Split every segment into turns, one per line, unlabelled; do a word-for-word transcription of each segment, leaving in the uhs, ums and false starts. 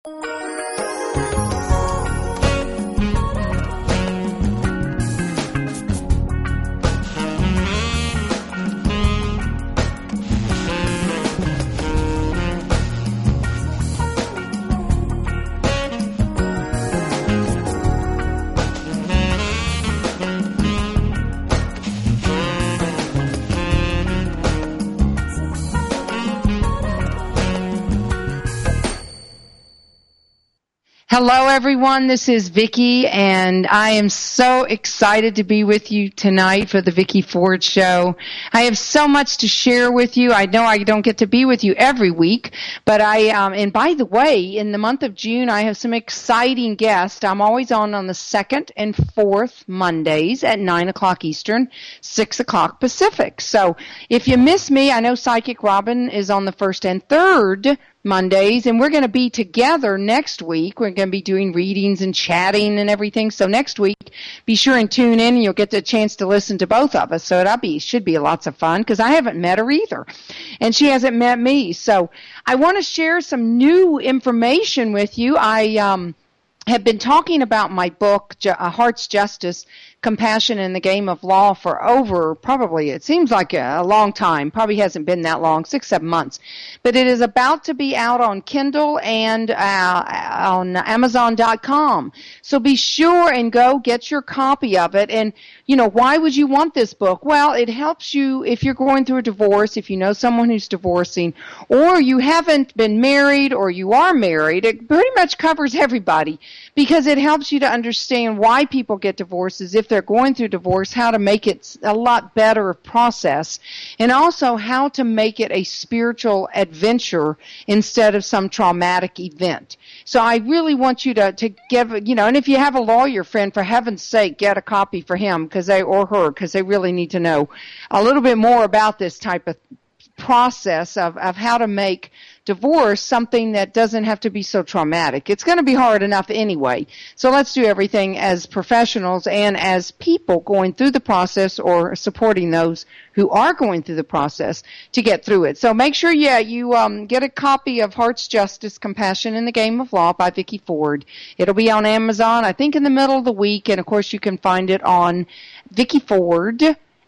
Hello, everyone. This is Vicki, and I am so excited to be with you tonight for the Vicki Ford Show. I have so much to share with you. I know I don't get to be with you every week, but I, um, and by the way, in the month of June, I have some exciting guests. I'm always on on the second and fourth Mondays at nine o'clock Eastern, six o'clock Pacific. So if you miss me, I know Psychic Robin is on the first and third Mondays, and we're going to be together next week. We're going to be doing readings and chatting and everything. So next week, be sure and tune in, and you'll get the chance to listen to both of us. So it'll be should be lots of fun because I haven't met her either, and she hasn't met me. So I want to share some new information with you. I um, have been talking about my book, A Heart's Justice, Compassion in the Game of Law, for over probably, it seems like a, a long time. Probably hasn't been that long, six, seven months. But it is about to be out on Kindle and uh, on Amazon dot com. So be sure and go get your copy of it. And, you know, why would you want this book? Well, it helps you if you're going through a divorce, if you know someone who's divorcing, or you haven't been married or you are married. It pretty much covers everybody because it helps you to understand why people get divorces, if they're going through divorce, how to make it a lot better process, and also how to make it a spiritual adventure instead of some traumatic event. So I really want you to, to give, you know, and if you have a lawyer friend, for heaven's sake, get a copy for him because they, or her, because they really need to know a little bit more about this type of process of, of how to make divorce something that doesn't have to be so traumatic. It's going to be hard enough anyway. So let's do everything as professionals and as people going through the process or supporting those who are going through the process to get through it. So make sure, yeah, you um, get a copy of Heart's Justice, Compassion in the Game of Law by Vicki Ford. It'll be on Amazon, I think, in the middle of the week. And, of course, you can find it on Vicki Ford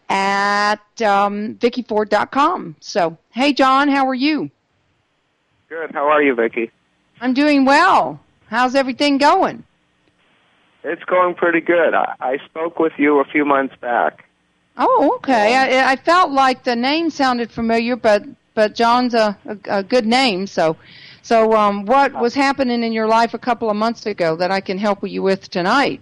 at um, Vicki Ford dot com. So, hey, John, how are you?
Good. How are you, Vicki?
I'm doing well. How's everything going?
It's going pretty good. I, I spoke with you a few months back.
Oh, okay. I, I felt like the name sounded familiar, but but John's a, a, a good name. So, so um, what was happening in your life a couple of months ago that I can help you with tonight?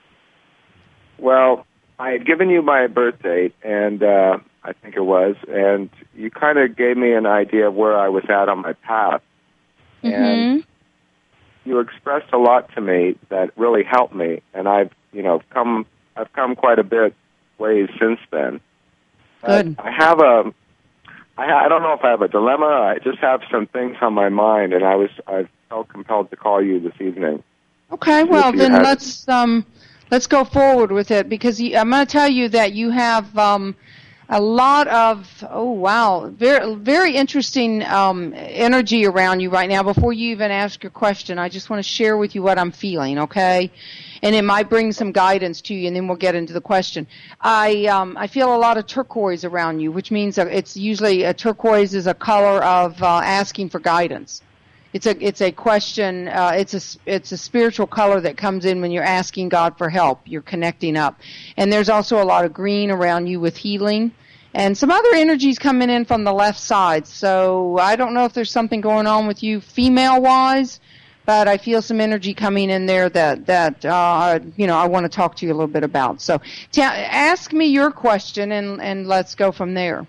Well, I had given you my birth date, and uh, I think it was, and you kind of gave me an idea of where I was at on my path.
Mm-hmm.
And you expressed a lot to me that really helped me, and I've, you know, come, I've come quite a bit ways since then.
Good.
Uh, I have a, I, I don't know if I have a dilemma. I just have some things on my mind, and I was, I felt compelled to call you this evening.
Okay. Well, then
had...
let's um, let's go forward with it because you, I'm going to tell you that you have um. a lot of, oh, wow, very very interesting um, energy around you right now. Before you even ask your question, I just want to share with you what I'm feeling, okay? And it might bring some guidance to you, and then we'll get into the question. I um, I feel a lot of turquoise around you, which means it's usually, a turquoise is a color of uh, asking for guidance. It's a it's a question. Uh, it's a it's a spiritual color that comes in when you're asking God for help. You're connecting up, and there's also a lot of green around you with healing, and some other energies coming in from the left side. So I don't know if there's something going on with you female wise, but I feel some energy coming in there that that uh, you know I want to talk to you a little bit about. So t- ask me your question, and and let's go from there.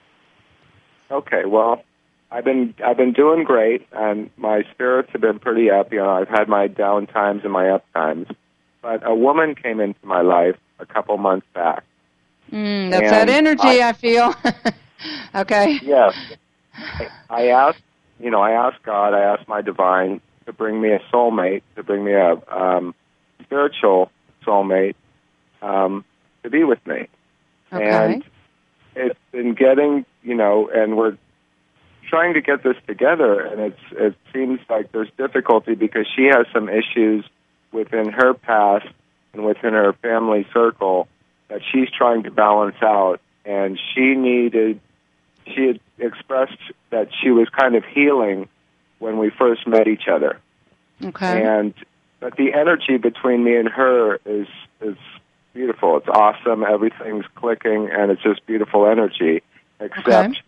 Okay. Well, I've been I've been doing great, and my spirits have been pretty up. You know, I've had my down times and my up times, but a woman came into my life a couple months back.
Mm, that's that energy I, I feel. Okay.
Yes. I, I asked, you know, I asked God, I asked my divine to bring me a soulmate, to bring me a um, spiritual soulmate um, to be with me.
Okay.
And it's been getting, you know, and we're trying to get this together, and it's it seems like there's difficulty because she has some issues within her past and within her family circle that she's trying to balance out, and she needed, she had expressed that she was kind of healing when we first met each other.
Okay.
And, but the energy between me and her is, is beautiful. It's awesome. Everything's clicking, and it's just beautiful energy, except
okay.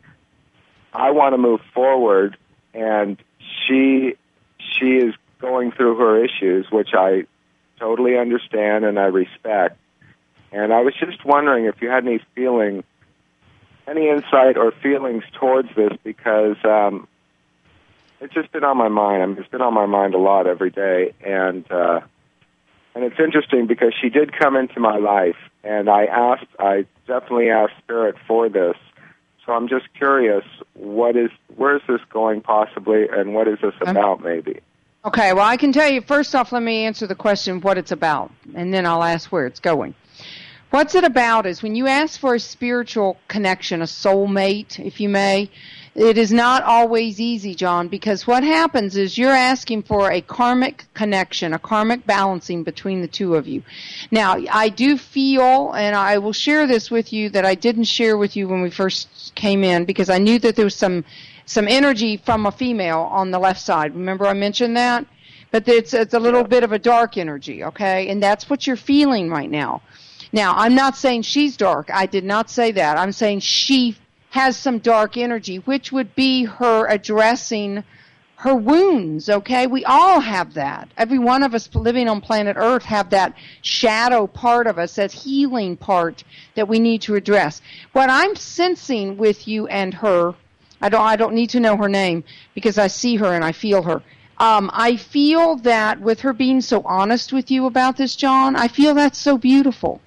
I want to move forward, and she, she is going through her issues, which I totally understand and I respect. And I was just wondering if you had any feeling, any insight or feelings towards this, because um, it's just been on my mind. I mean, it's been on my mind a lot every day, and uh, and it's interesting because she did come into my life, and I asked, I definitely asked Spirit for this. So I'm just curious, what is, where is this going possibly, and what is this about maybe?
Okay, well, I can tell you, first off, let me answer the question, what it's about, and then I'll ask where it's going. What's it about is when you ask for a spiritual connection, a soulmate, if you may, it is not always easy, John, because what happens is you're asking for a karmic connection, a karmic balancing between the two of you. Now, I do feel, and I will share this with you, that I didn't share with you when we first came in, because I knew that there was some some energy from a female on the left side. Remember I mentioned that? But it's, it's a little
yeah.
bit of a dark energy, okay? And that's what you're feeling right now. Now, I'm not saying she's dark. I did not say that. I'm saying she has some dark energy, which would be her addressing her wounds, okay? We all have that. Every one of us living on planet Earth have that shadow part of us, that healing part that we need to address. What I'm sensing with you and her, I don't I don't need to know her name because I see her and I feel her. Um, I feel that with her being so honest with you about this, John, I feel that's so beautiful.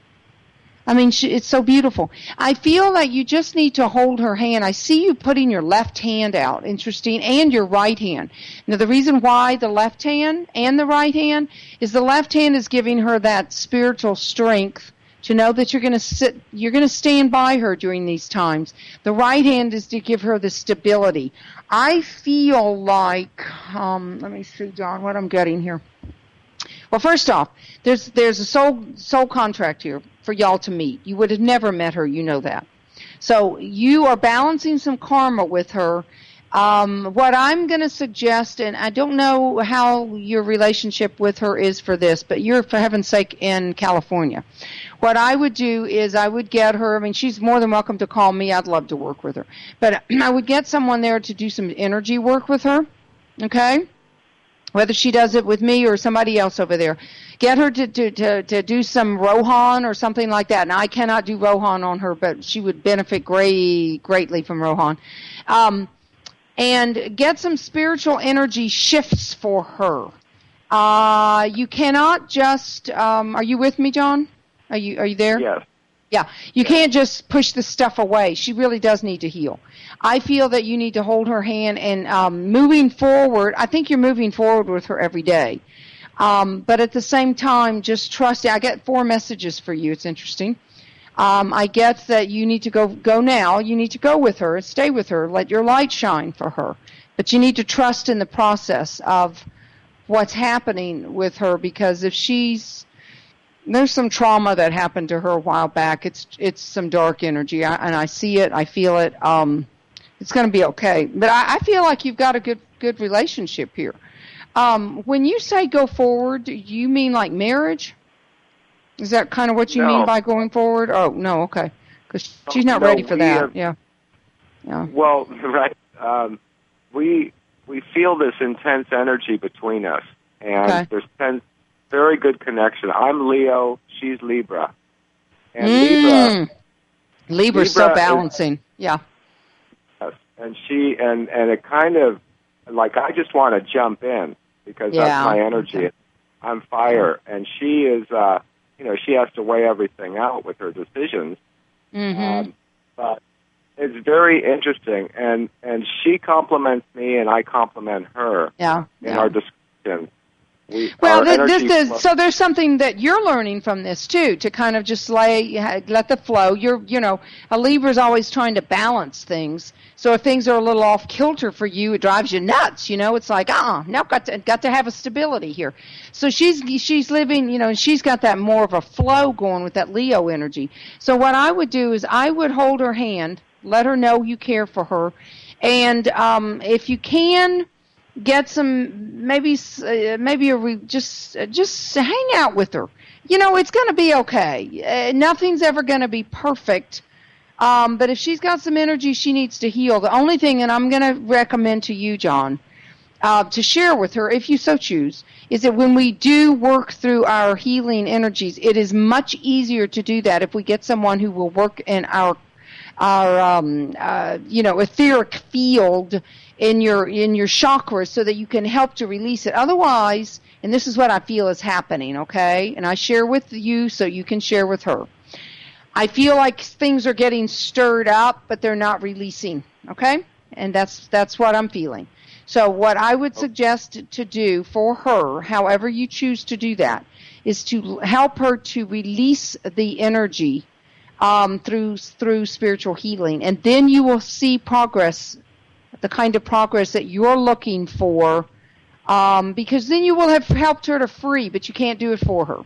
I mean, she, it's so beautiful. I feel like you just need to hold her hand. I see you putting your left hand out, interesting, and your right hand. Now, the reason why the left hand and the right hand is the left hand is giving her that spiritual strength to know that you're going to sit, you're going to stand by her during these times. The right hand is to give her the stability. I feel like, um, let me see, John, what I'm getting here. Well, first off, there's there's a soul soul contract here for y'all to meet. You would have never met her, you know that. So you are balancing some karma with her. Um, what I'm going to suggest, and I don't know how your relationship with her is for this, but you're, for heaven's sake, in California. What I would do is I would get her, I mean, she's more than welcome to call me. I'd love to work with her. But I would get someone there to do some energy work with her, okay? Whether she does it with me or somebody else over there. Get her to, to, to, to do some Rohan or something like that. Now, I cannot do Rohan on her, but she would benefit great, greatly from Rohan. Um, and get some spiritual energy shifts for her. Uh, you cannot just, um, are you with me, John? Are you, are you there?
Yes.
Yeah, you can't just push the stuff away. She really does need to heal. I feel that you need to hold her hand and um, moving forward, I think you're moving forward with her every day. Um, but at the same time, just trust it. I get four messages for you. It's interesting. Um, I get that you need to go go now. You need to go with her and stay with her. Let your light shine for her. But you need to trust in the process of what's happening with her, because if she's there's some trauma that happened to her a while back. It's it's some dark energy, I, and I see it. I feel it. Um, it's going to be okay. But I, I feel like you've got a good good relationship here. Um, when you say go forward, do you mean like marriage? Is that kind of what you
no.
mean by going forward? Oh, no, okay. Because she's not
no,
ready for
we,
that.
uh,
yeah. Yeah.
Well, right. Um, we we feel this intense energy between us, and
Okay.
there's ten, very good connection. I'm Leo, she's Libra, and
Mm.
Libra.
Libra's so
Libra
balancing.
Is,
yeah.
yes, and she and and it kind of like I just want to jump in because
Yeah.
that's my energy.
Okay.
I'm fire, and she is. Uh, you know, she has to weigh everything out with her decisions.
Mm-hmm.
Um, but it's very interesting, and, and she compliments me, and I compliment her
Yeah.
in
yeah.
our discussion. We,
well,
our
this, this,
flow-
so there's something that you're learning from this too, to kind of just lay, let the flow. You're, you know, a Libra's always trying to balance things. So if things are a little off kilter for you, it drives you nuts. You know, it's like, uh-uh, now got to got to have a stability here. So she's she's living, you know, and she's got that more of a flow going with that Leo energy. So what I would do is I would hold her hand, let her know you care for her, and um, if you can, get some maybe uh, maybe a re, just uh, just hang out with her. You know, it's going to be okay. Uh, nothing's ever going to be perfect. Um, but if she's got some energy she needs to heal, the only thing, and I'm going to recommend to you, John, uh, to share with her, if you so choose, is that when we do work through our healing energies, it is much easier to do that if we get someone who will work in our our um, uh, you know, etheric field in your in your chakras, so that you can help to release it. Otherwise, and this is what I feel is happening, okay? And I share with you so you can share with her. I feel like things are getting stirred up, but they're not releasing, okay? And that's that's what I'm feeling. So what I would suggest to do for her, however you choose to do that, is to help her to release the energy um, through through spiritual healing. And then you will see progress, the kind of progress that you're looking for, um, because then you will have helped her to free, but you can't do it for her.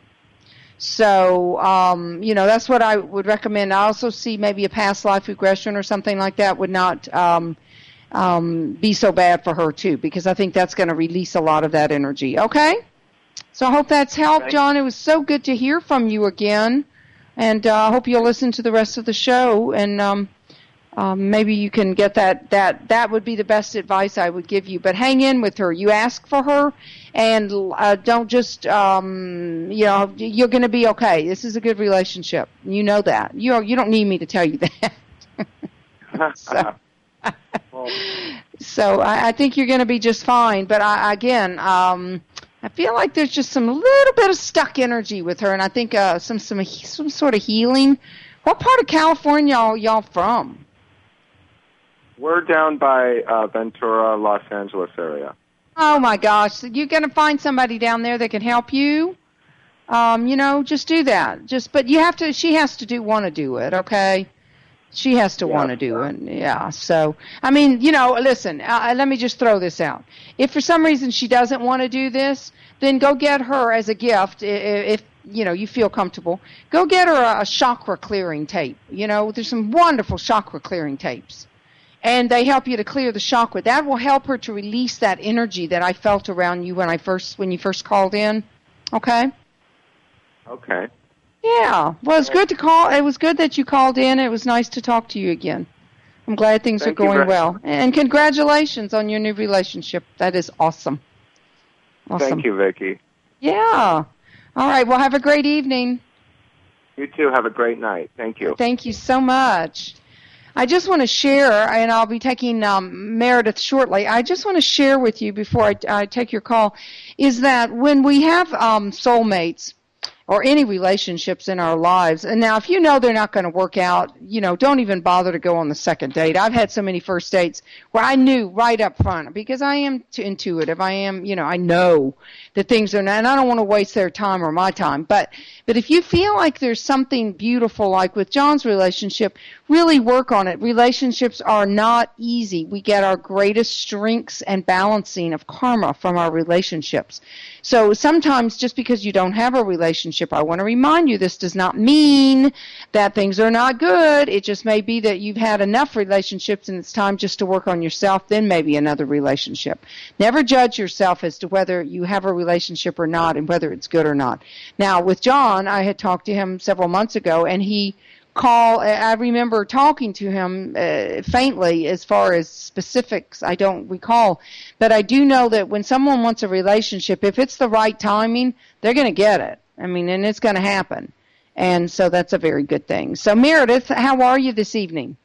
So, um, you know, that's what I would recommend. I also see maybe a past life regression or something like that would not um, um, be so bad for her, too, because I think that's going to release a lot of that energy. Okay? So I hope that's helped, John. It was so good to hear from you again. And uh, I hope you'll listen to the rest of the show, and um, um, maybe you can get that. That that would be the best advice I would give you. But hang in with her. You ask for her, and uh, don't just, um, you know, you're going to be okay. This is a good relationship. You know that. You you don't need me to tell you that. so
well,
so I, I think you're going to be just fine. But I, again, um, I feel like there's just some little bit of stuck energy with her, and I think uh, some some some sort of healing. What part of California are y'all from?
We're down by uh, Ventura, Los Angeles area.
Oh, my gosh. So you're going to find somebody down there that can help you? Um, you know, just do that. Just, but you have to, she has to do, want to do it, okay? She has to yeah, want to do sure. it. Yeah. So, I mean, you know, listen, uh, let me just throw this out. If for some reason she doesn't want to do this, then go get her as a gift if, if you know, you feel comfortable. Go get her a, a chakra clearing tape. You know, there's some wonderful chakra clearing tapes. And they help you to clear the chakra. That will help her to release that energy that I felt around you when I first, when you first called in. Okay?
Okay.
Yeah. Well, it's good to call. It was good that you called in. It was nice to talk to you again. I'm glad things
Thank
are going
very-
well. And congratulations on your new relationship. That is awesome. Awesome.
Thank you, Vicki.
Yeah. All right. Well, have a great evening.
You too. Have a great night. Thank you.
Thank you so much. I just want to share, and I'll be taking um, Meredith shortly. I just want to share with you before I, I take your call, is that when we have um, soulmates or any relationships in our lives, and now if you know they're not going to work out, you know, don't even bother to go on the second date. I've had so many first dates where I knew right up front, because I am too intuitive. I am, you know, I know that things are not, and I don't want to waste their time or my time. But but if you feel like there's something beautiful, like with John's relationship, really work on it. Relationships are not easy. We get our greatest strengths and balancing of karma from our relationships. So sometimes just because you don't have a relationship, I want to remind you, this does not mean that things are not good. It just may be that you've had enough relationships and it's time just to work on yourself, then maybe another relationship. Never judge yourself as to whether you have a relationship or not and whether it's good or not. Now, with John, I had talked to him several months ago, and he call. I remember talking to him uh, faintly as far as specifics. I don't recall, but I do know that when someone wants a relationship, if it's the right timing, they're going to get it. I mean, and it's going to happen, and so that's a very good thing. So, Meredith, how are you this evening?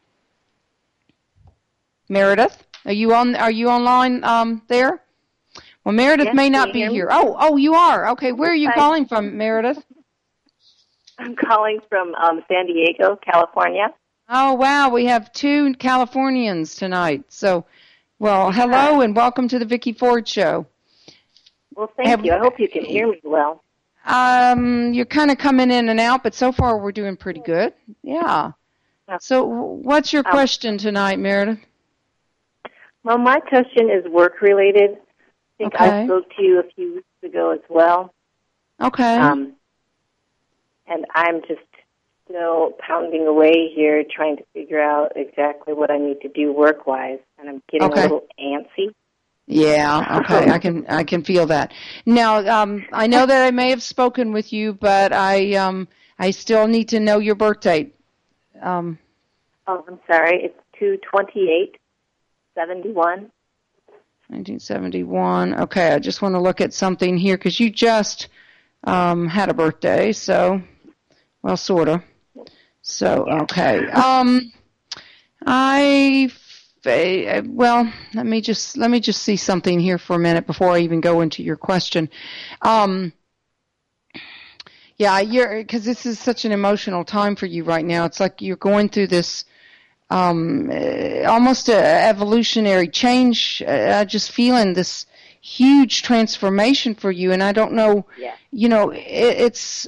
Meredith, are you on? Are you online um, there? Well, Meredith
yes,
may not be here. Oh, oh, you are. Okay, where are you
Hi.
calling from, Meredith?
I'm calling from um, San Diego, California.
Oh, wow. We have two Californians tonight. So, well, hello and welcome to the Vicki Ford Show.
Well, thank
Have,
you. I hope you can hear me well.
Um, you're kind of coming in and out, but so far we're doing pretty good. Yeah. So what's your question tonight, Meredith?
Well, my question is work-related. I think
okay.
I spoke to you a few weeks ago as well.
Okay.
Um, and I'm just still pounding away here trying to figure out exactly what I need to do work-wise, and I'm getting
okay.
a little antsy.
Yeah, okay, I can I can feel that. Now, um, I know that I may have spoken with you, but I um, I still need to know your birth date. Um,
oh, I'm sorry. It's two twenty-eight seventy-one.
nineteen seventy-one. Okay, I just want to look at something here because you just um, had a birthday, so well, sort of. So okay, um, I. Well, let me just let me just see something here for a minute before I even go into your question. Um, yeah, you're because this is such an emotional time for you right now. It's like you're going through this um, almost a evolutionary change. Uh, just feeling this huge transformation for you, and I don't know.
Yeah.
You know, it, it's.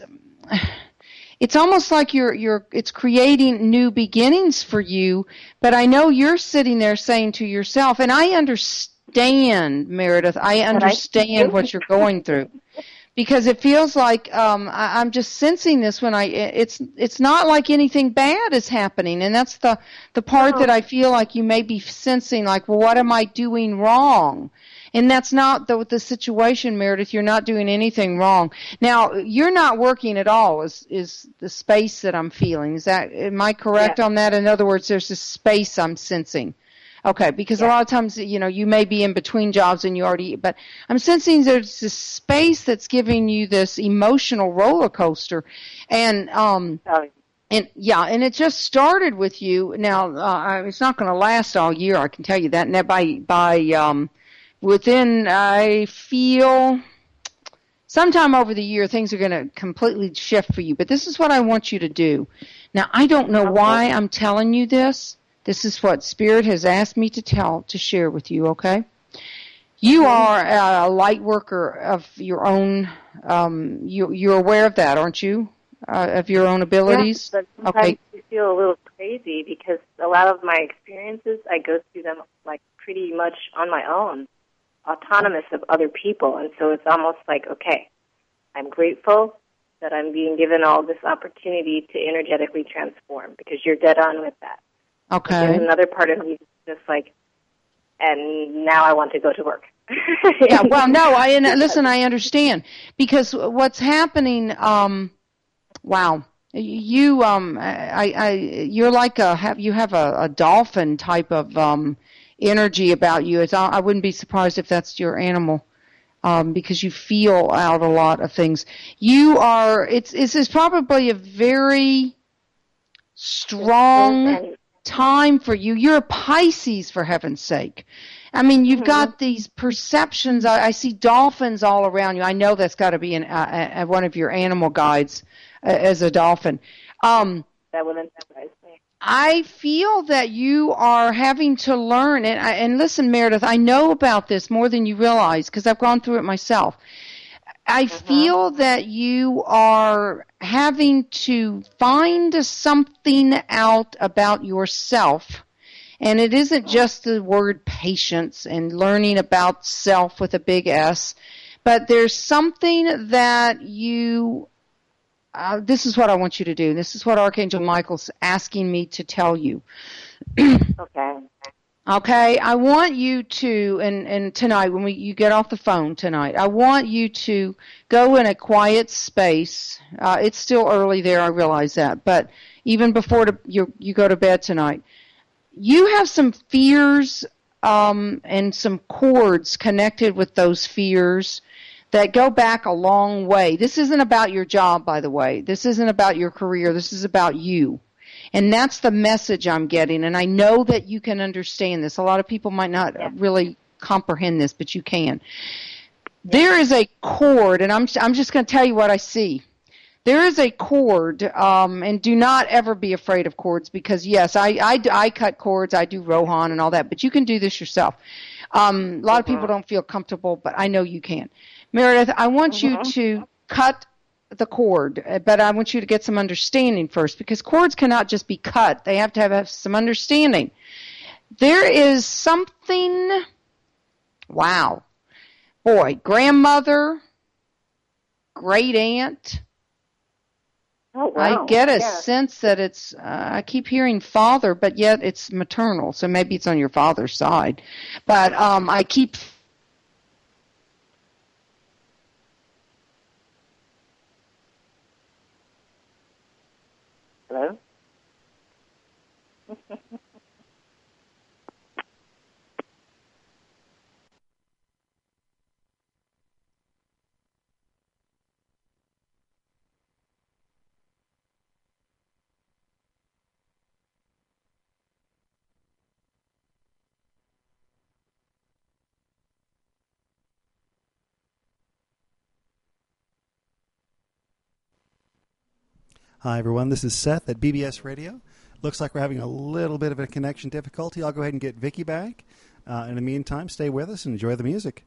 It's almost like you're you're it's creating new beginnings for you, but I know you're sitting there saying to yourself, and I understand, Meredith, I understand what you're going through. Because it feels like um I, I'm just sensing this when I it's it's not like anything bad is happening, and that's the the part
no.
that I feel like you may be sensing, like, well, what am I doing wrong? And that's not the, the situation, Meredith. You're not doing anything wrong. Now, you're not working at all is, is the space that I'm feeling. Is that, am I correct
yeah.
on that? In other words, there's this space I'm sensing. Okay, because yeah. a lot of times, you know, you may be in between jobs and you already, but I'm sensing there's this space that's giving you this emotional roller coaster. And, um,
Sorry.
And yeah, and it just started with you. Now, uh, it's not going to last all year, I can tell you that. And by, by, um, within, I feel, sometime over the year, things are going to completely shift for you. But this is what I want you to do. Now, I don't know why I'm telling you this. This is what Spirit has asked me to tell, to share with you, okay? You are a light worker of your own, um, you, you're aware of that, aren't you? Uh, of your own abilities?
Yeah, but sometimes
okay.
you feel a little crazy because a lot of my experiences, I go through them like pretty much on my own, autonomous of other people. And so it's almost like, okay, I'm grateful that I'm being given all this opportunity to energetically transform, because you're dead on with that.
Okay.
But there's another part of me that's just like, and now I want to go to work.
Yeah, well, no, I listen, I understand. Because what's happening, um, wow, you, um, I, I, you're like a, have, you have a, a dolphin type of, um, energy about you. It's, I wouldn't be surprised if that's your animal, um, because you feel out a lot of things. You are, it's, it's, it's probably a very strong time for you. You're a Pisces, for heaven's sake. I mean, you've mm-hmm. got these perceptions. I, I see dolphins all around you. I know that's got to be an, uh, uh, one of your animal guides uh, as a dolphin. Um,
that wouldn't surprise me.
I feel that you are having to learn, and, and listen, Meredith, I know about this more than you realize because I've gone through it myself. I mm-hmm. feel that you are having to find something out about yourself, and it isn't just the word patience and learning about self with a big S, but there's something that you, uh, this is what I want you to do. This is what Archangel Michael's asking me to tell you.
Okay.
Okay, I want you to, and, and tonight when we you get off the phone tonight, I want you to go in a quiet space. Uh, it's still early there, I realize that, but even before to, you you go to bed tonight, you have some fears um, and some cords connected with those fears that go back a long way. This isn't about your job, by the way. This isn't about your career. This is about you. And that's the message I'm getting, and I know that you can understand this. A lot of people might not yeah. really comprehend this, but you can. Yeah. There is a cord, and I'm I'm just going to tell you what I see. There is a cord, um, and do not ever be afraid of cords because, yes, I, I, I cut cords, I do Rohan and all that, but you can do this yourself. Um, a lot of people don't feel comfortable, but I know you can. Meredith, I want mm-hmm. you to cut the cord, but I want you to get some understanding first, because cords cannot just be cut. They have to have, have some understanding. There is something, wow, boy, grandmother, great aunt.
Oh, wow.
I get a
yeah.
sense that it's, uh, I keep hearing father, but yet it's maternal, so maybe it's on your father's side. But um, I keep...
Hello?
Hi, everyone. This is Seth at B B S Radio. Looks like we're having a little bit of a connection difficulty. I'll go ahead and get Vicki back. Uh, in the meantime, stay with us and enjoy the music.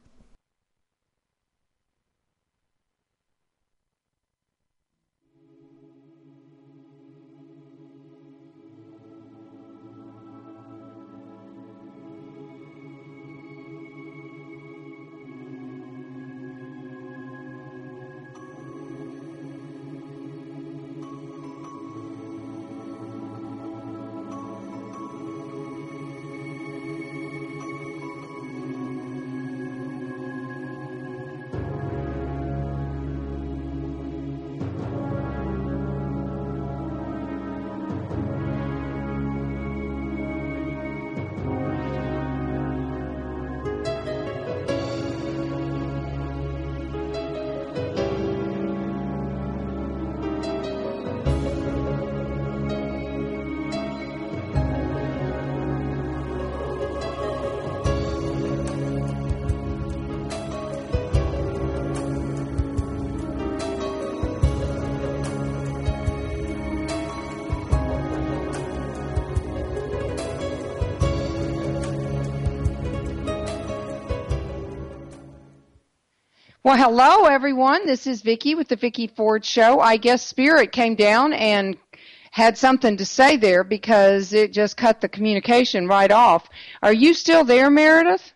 Well, hello, everyone. This is Vicki with the Vicki Ford Show. I guess Spirit came down and had something to say there because it just cut the communication right off. Are you still there, Meredith?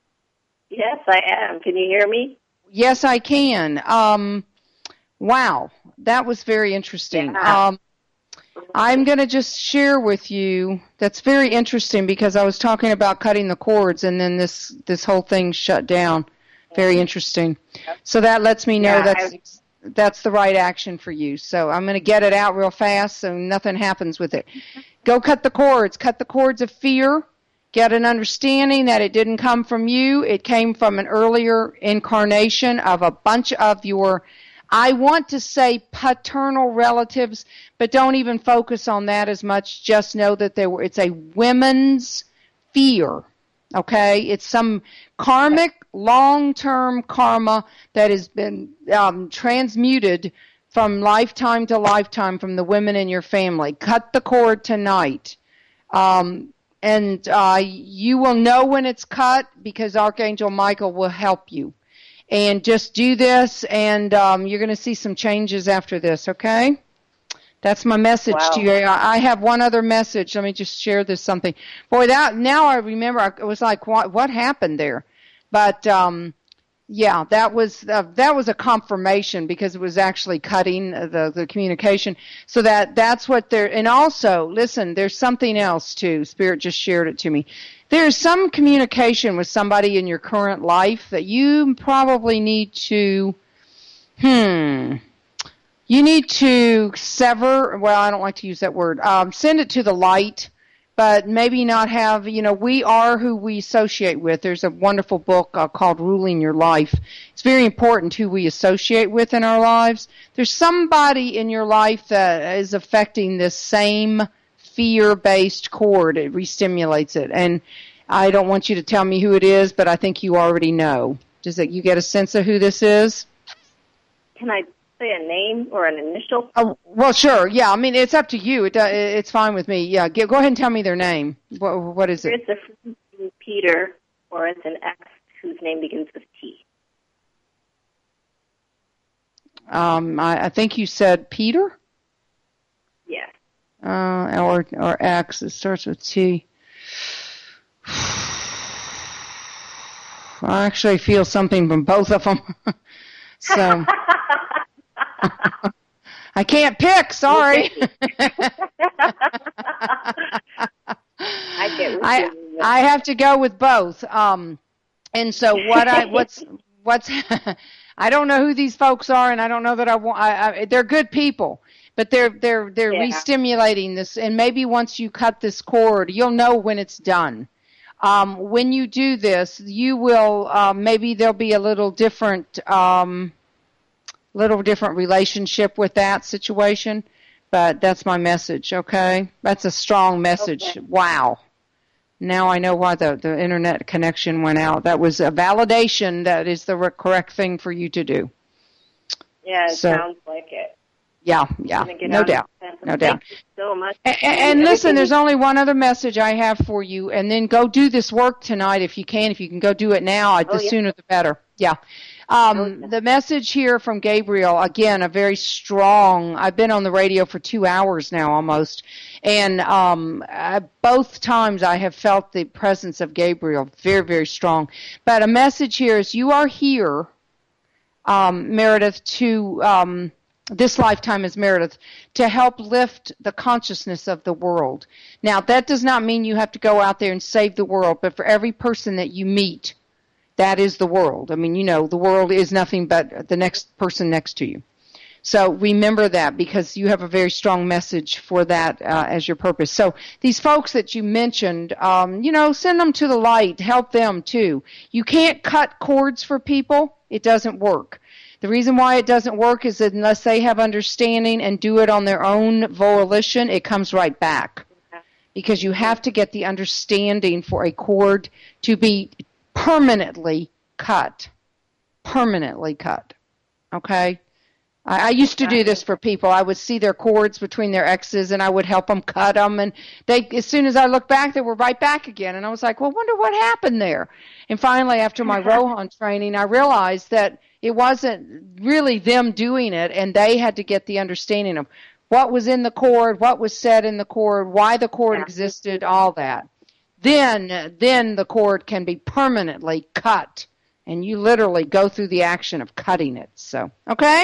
Yes, I am. Can you hear me?
Yes, I can. Um, wow, that was very interesting.
Yeah.
Um, I'm going to just share with you, that's very interesting because I was talking about cutting the cords and then this, this whole thing shut down. Very interesting. So that lets me know
yeah,
that's
I,
that's the right action for you. So I'm going to get it out real fast so nothing happens with it. Go cut the cords. Cut the cords of fear. Get an understanding that it didn't come from you. It came from an earlier incarnation of a bunch of your, I want to say paternal relatives, but don't even focus on that as much. Just know that they were, it's a women's fear. Okay? It's some karmic, long-term karma that has been um, transmuted from lifetime to lifetime from the women in your family. Cut the cord tonight. Um, and uh, you will know when it's cut because Archangel Michael will help you. And just do this, and um, you're going to see some changes after this, okay? That's my message
wow.
to you. I have one other message. Let me just share this something. Boy, that now I remember. It was like, what, what happened there? But um, yeah, that was uh, that was a confirmation because it was actually cutting the the communication. So that that's what they're. And also, listen, there's something else too. Spirit just shared it to me. There's some communication with somebody in your current life that you probably need to. Hmm. You need to sever, well, I don't like to use that word, um, send it to the light, but maybe not have, you know, we are who we associate with. There's a wonderful book uh, called Ruling Your Life. It's very important who we associate with in our lives. There's somebody in your life that is affecting this same fear-based cord. It re-stimulates it. And I don't want you to tell me who it is, but I think you already know. Does that, you get a sense of who this is?
Can I say a name or an initial?
Oh, well, sure. Yeah, I mean, it's up to you. It, uh, it's fine with me. Yeah, go ahead and tell me their name. What, what is it?
It's a Peter. or it's an ex whose name begins with T?
Um, I, I think you said Peter?
Yes.
Uh, or, or X. It starts with T. I actually feel something from both of them. So I can't pick. Sorry.
I get
I I have to go with both. Um, and so what I what's what's I don't know who these folks are, and I don't know that I want. I, I, they're good people, but they're they're they're
yeah.
re-stimulating this, and maybe once you cut this cord, you'll know when it's done. Um, when you do this, you will uh, maybe there'll be a little different, um, little different relationship with that situation. But that's my message. Okay, that's a strong message.
Okay.
Wow. Now I know why the the internet connection went out. That was a validation that is the correct thing for you to do.
Yeah, it
so,
sounds like it.
Yeah, yeah, no doubt, no doubt.
Thank you so much.
And, and listen, there's only one other message I have for you, and then go do this work tonight if you can. If you can go do it now,
oh,
the
yeah.
sooner the better. Yeah. Um,
oh, yeah.
The message here from Gabriel, again, a very strong, I've been on the radio for two hours now almost, and um, uh, both times I have felt the presence of Gabriel very, very strong. But a message here is you are here, um, Meredith, to... Um, this lifetime as Meredith, to help lift the consciousness of the world. Now, that does not mean you have to go out there and save the world, but for every person that you meet, that is the world. I mean, you know, the world is nothing but the next person next to you. So remember that, because you have a very strong message for that uh, as your purpose. So these folks that you mentioned, um, you know, send them to the light. Help them, too. You can't cut cords for people. It doesn't work. The reason why it doesn't work is that unless they have understanding and do it on their own volition, it comes right back. Because you have to get the understanding for a cord to be permanently cut. Permanently cut. Okay? I, I used to do this for people. I would see their cords between their exes, and I would help them cut them. And they, as soon as I looked back, they were right back again. And I was like, well, wonder what happened there. And finally, after my Rohan training, I realized that it wasn't really them doing it, and they had to get the understanding of what was in the cord, what was said in the cord, why the cord yeah. existed, all that. Then, then the cord can be permanently cut, and you literally go through the action of cutting it. So, okay?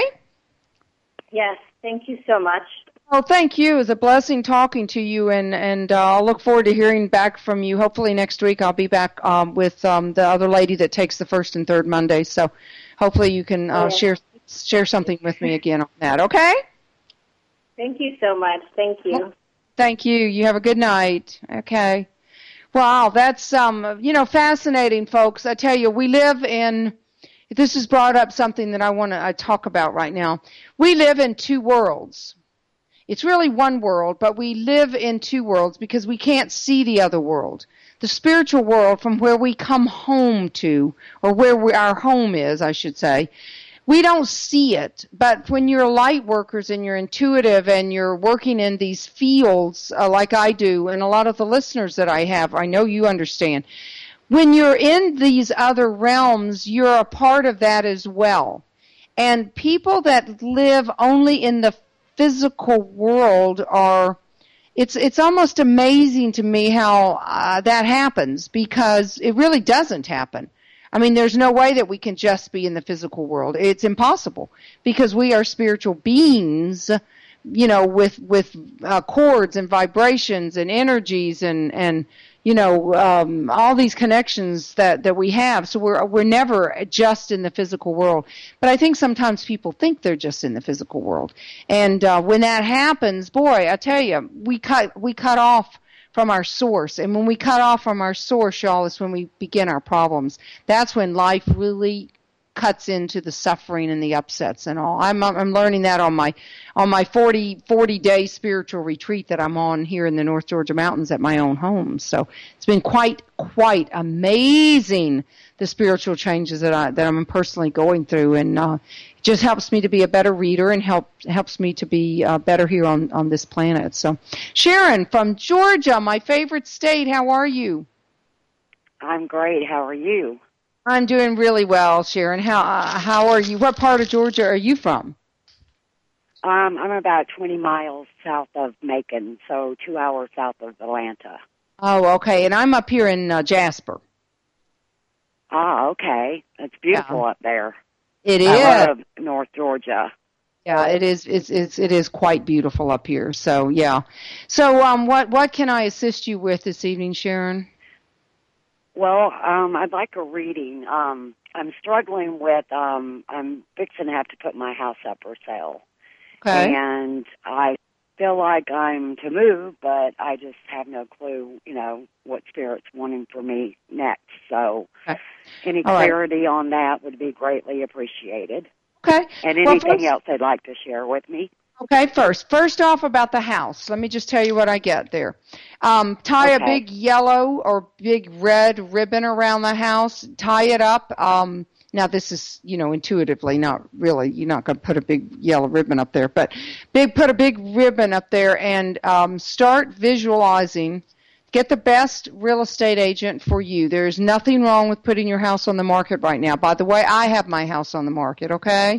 Yes, thank you so much.
Well, thank you. It was a blessing talking to you, and, and uh, I'll look forward to hearing back from you. Hopefully next week I'll be back um, with um, the other lady that takes the first and third Monday. So hopefully you can uh,
yeah.
share share something with me again on that, okay?
Thank you so much. Thank you.
Well, thank you. You have a good night. Okay. Wow, that's, um, you know, fascinating, folks. I tell you, we live in... This has brought up something that I want to uh, talk about right now. We live in two worlds. It's really one world, but we live in two worlds because we can't see the other world. The spiritual world, from where we come home to, or where we, our home is, I should say, we don't see it. But when you're light workers and you're intuitive and you're working in these fields uh, like I do, and a lot of the listeners that I have, I know you understand, when you're in these other realms, you're a part of that as well. And people that live only in the physical world are, it's it's almost amazing to me how uh, that happens, because it really doesn't happen. I mean, there's no way that we can just be in the physical world. It's impossible, because we are spiritual beings, you know, with with uh, chords and vibrations and energies and and you know, um, all these connections that, that we have. So we're we're never just in the physical world. But I think sometimes people think they're just in the physical world. And uh, when that happens, boy, I tell you, we cut we cut off from our source. And when we cut off from our source, y'all, is when we begin our problems. That's when life really cuts into the suffering and the upsets and all. I'm I'm learning that on my on my forty, forty day spiritual retreat that I'm on here in the North Georgia mountains at my own home. So it's been quite quite amazing, the spiritual changes that I that I'm personally going through, and uh, it just helps me to be a better reader and help helps me to be uh, better here on on this planet. So Sharon from Georgia, my favorite state, how are you?
I'm great. How are you?
I'm doing really well, Sharon. How uh, how are you? What part of Georgia are you from?
Um, I'm about twenty miles south of Macon, so two hours south of Atlanta.
Oh, okay. And I'm up here in uh, Jasper.
Ah, okay. It's beautiful
Yeah.
up there.
It is.
I love North Georgia.
Yeah, it is. It's, it's it is quite beautiful up here. So yeah. So um, what what can I assist you with this evening, Sharon?
Well, um, I'd like a reading. Um, I'm struggling with. Um, I'm fixing to have to put my house up for sale,
Okay.
and I feel like I'm to move, but I just have no clue. You know what Spirit's wanting for me next. So,
Okay.
any
All right.
clarity on that would be greatly appreciated.
Okay.
And
Well,
anything
first-
else they'd like to share with me?
Okay, first, first off about the house. Let me just tell you what I get there. Um, tie a
Okay.
big yellow or big red ribbon around the house. Tie it up. Um, now this is, you know, intuitively, not really. You're not going to put a big yellow ribbon up there, but big, put a big ribbon up there and um, start visualizing. Get the best real estate agent for you. There's nothing wrong with putting your house on the market right now. By the way, I have my house on the market. Okay,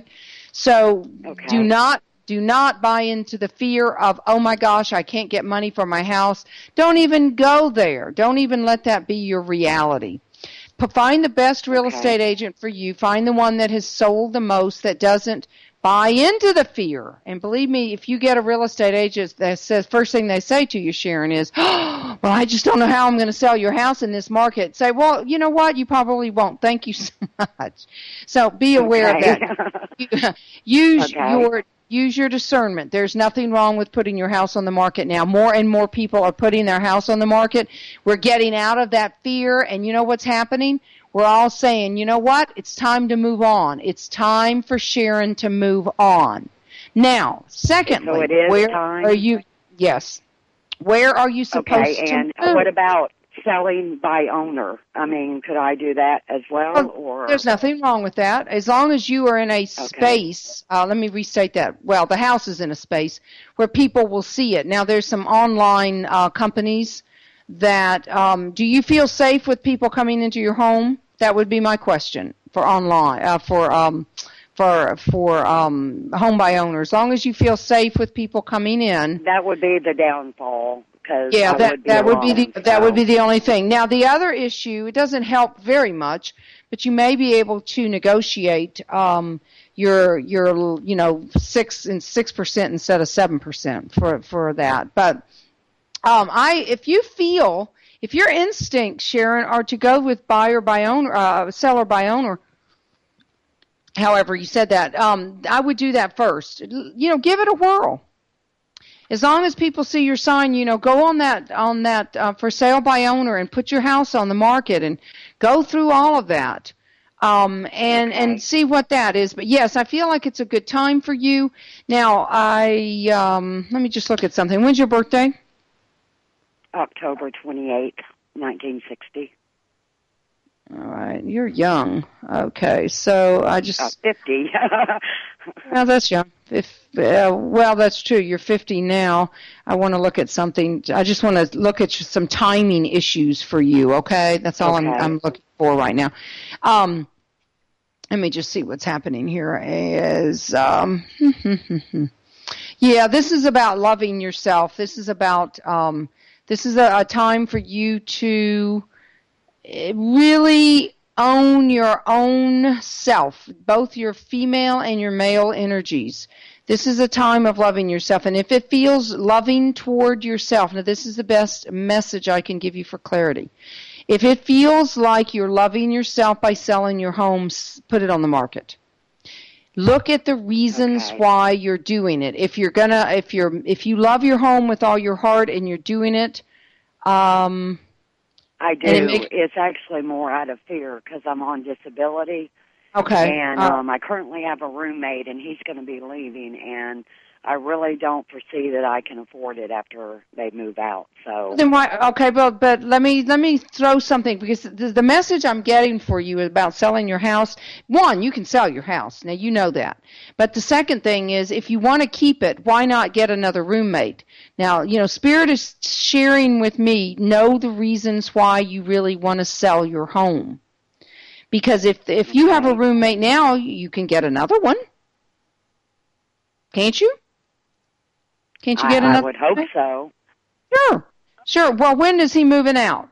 so
Okay.
do not. Do not buy into the fear of, oh my gosh, I can't get money for my house. Don't even go there. Don't even let that be your reality. P- Find the best real
Okay.
estate agent for you. Find the one that has sold the most, that doesn't buy into the fear. And believe me, if you get a real estate agent that says, first thing they say to you, Sharon, is, oh, well, I just don't know how I'm going to sell your house in this market. Say, well, you know what? You probably won't. Thank you so much. So be aware
Okay.
of that. Use
Okay.
your Use your discernment. There's nothing wrong with putting your house on the market now. More and more people are putting their house on the market. We're getting out of that fear, and you know what's happening? We're all saying, you know what? It's time to move on. It's time for Sharon to move on. Now, secondly,
So it is
where
time?
are you? Yes. Where are you supposed
Okay,
to
and
move?
what about selling by owner? I mean, could I do that as well?
Well,
or
there's nothing wrong with that. As long as you are in a space, uh, let me restate that. Well, the house is in a space where people will see it. Now, there's some online uh, companies that, um, do you feel safe with people coming into your home? That would be my question for online, uh, for, um, for, for um, home by owner. As long as you feel safe with people coming in.
That would be the downfall.
Yeah,
I
that
would be
that would be
alone,
the that
so.
would be the only thing. Now the other issue, it doesn't help very much, but you may be able to negotiate um, your your you know six and six percent instead of seven percent for for that. But um, I if you feel if your instincts, Sharon, are to go with buyer by owner, uh, seller by owner. However, you said that um, I would do that first. You know, give it a whirl. As long as people see your sign, you know, go on that on that uh, for sale by owner and put your house on the market and go through all of that um, and
Okay.
and see what that is. But yes, I feel like it's a good time for you. Now, I um, let me just look at something. When's your birthday?
October twenty-eighth, nineteen sixty.
All right, you're young. Okay, so I just
Uh, fifty.
well, that's young. If uh, well, that's true. You're fifty now. I want to look at something. I just want to look at some timing issues for you. Okay, that's all I'm,
Okay.
I'm looking for right now. Um, let me just see what's happening here. Is um, yeah, this is about loving yourself. This is about um, this is a, a time for you to really own your own self, both your female and your male energies. This is a time of loving yourself. And if it feels loving toward yourself, now this is the best message I can give you for clarity. If it feels like you're loving yourself by selling your home, put it on the market. Look at the reasons
Okay.
why you're doing it. If you're gonna, if you're, if you love your home with all your heart and you're doing it, um,
I do.
And it makes-
It's actually more out of fear because I'm on disability.
okay.
And
uh,
um, I currently have a roommate, and he's going to be leaving. And I really don't foresee that I can afford it after they move out. So
then why? Okay, but but let me let me throw something, because the, the message I'm getting for you about selling your house. One, you can sell your house. Now you know that. But the second thing is, if you want to keep it, why not get another roommate? Now, you know, Spirit is sharing with me, know the reasons why you really want to sell your home. Because if if you have a roommate now, you can get another one. Can't you? Can't you get
I,
another?
I would hope
roommate?
so.
Sure. Sure. Well, when is he moving out?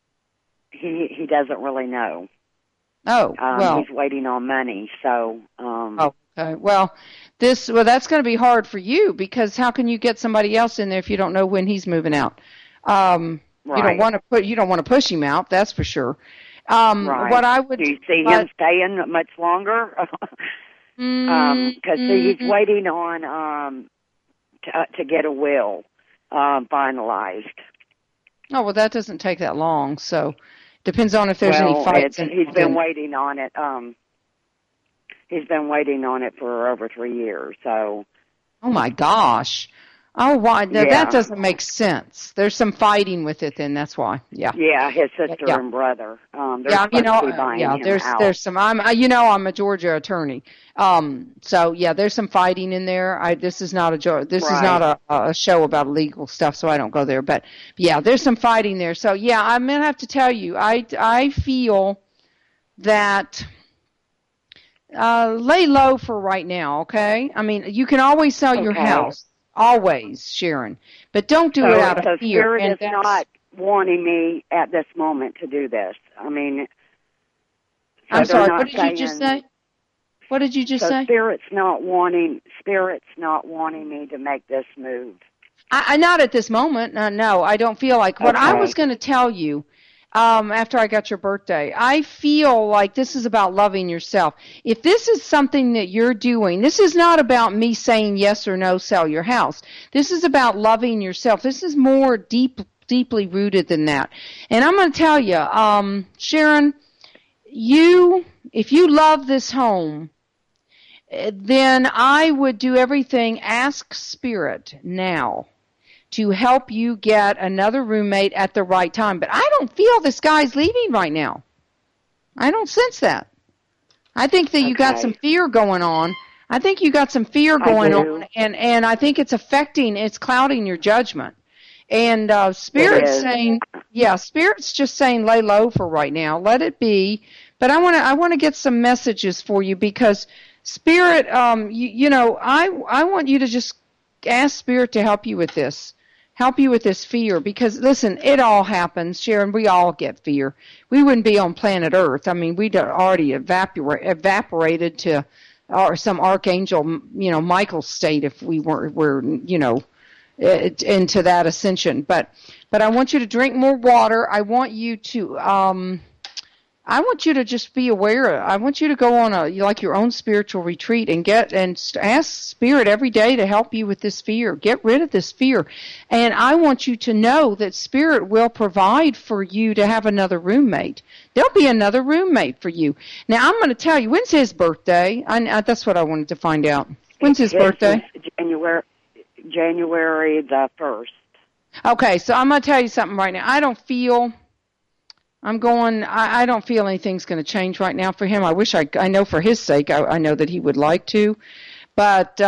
He he doesn't really know.
Oh,
um,
well.
He's waiting on money, so... Um,
oh, okay. Well, this, well, that's going to be hard for you, because how can you get somebody else in there if you don't know when he's moving out? Um,
right.
You don't want to put, you don't want to push him out, that's for sure. Um,
right.
What I would...
Do you see
uh,
him staying much longer? Because
mm,
um, see, he's
mm,
waiting on um, to, uh, to get a will um, finalized.
Oh, well, that doesn't take that long, so depends on if there's
well,
any fights.
It, he's been waiting on it. Um, he's been waiting on it for over three years. So.
Oh my gosh! Oh, why? Now,
yeah.
That doesn't make sense. There's some fighting with it, then. That's why. Yeah.
Yeah, his sister
yeah.
and brother. Um, they're
yeah,
supposed
you know,
to be buying
yeah.
him
There's
out.
there's some. I'm uh, you know I'm a Georgia attorney. Um, so yeah, there's some fighting in there. I this is not a this
right.
is not a, a show about legal stuff, so I don't go there. But yeah, there's some fighting there. So yeah, I'm gonna have to tell you, I I feel that. Uh, lay low for right now, okay? I mean, you can always sell
okay.
your house, always, Sharon, but don't do
so,
it out of
so
fear.
Spirit
and
is
that's,
not wanting me at this moment to do this. I mean, so
I'm sorry. What did
saying,
you just say? What did you just
so
say?
Spirit's not wanting. Spirit's not wanting me to make this move.
I, I not at this moment. Uh, no, I don't feel like. What
okay.
I was going to tell you. Um, after I got your birthday, I feel like this is about loving yourself. If this is something that you're doing, this is not about me saying yes or no, sell your house. This is about loving yourself. This is more deep, deeply rooted than that. And I'm going to tell you, um, Sharon, you, if you love this home, then I would do everything. Ask Spirit now to help you get another roommate at the right time. But I don't feel this guy's leaving right now. I don't sense that. I think that you
okay.
got some fear going on. I think you got some fear going on, and, and I think it's affecting, it's clouding your judgment. And uh, Spirit's saying, yeah, Spirit's just saying lay low for right now. Let it be. But I want to I want to get some messages for you, because Spirit, um, you, you know, I I want you to just ask Spirit to help you with this. Help you with this fear, because listen, it all happens, Sharon. We all get fear. We wouldn't be on planet Earth. I mean, we'd already evapor- evaporated to or some archangel, you know, Michael state if we were, were, you know, into that ascension. But, but I want you to drink more water. I want you to, um, I want you to just be aware. I want you to go on a like your own spiritual retreat and get and ask Spirit every day to help you with this fear. Get rid of this fear, and I want you to know that Spirit will provide for you to have another roommate. There'll be another roommate for you. Now I'm going to tell you, when's his birthday? I, I, that's what I wanted to find out. When's his, his birthday?
January January the first.
Okay, so I'm going to tell you something right now. I don't feel. I'm going, I, I don't feel anything's going to change right now for him. I wish I, I know for his sake, I, I know that he would like to. But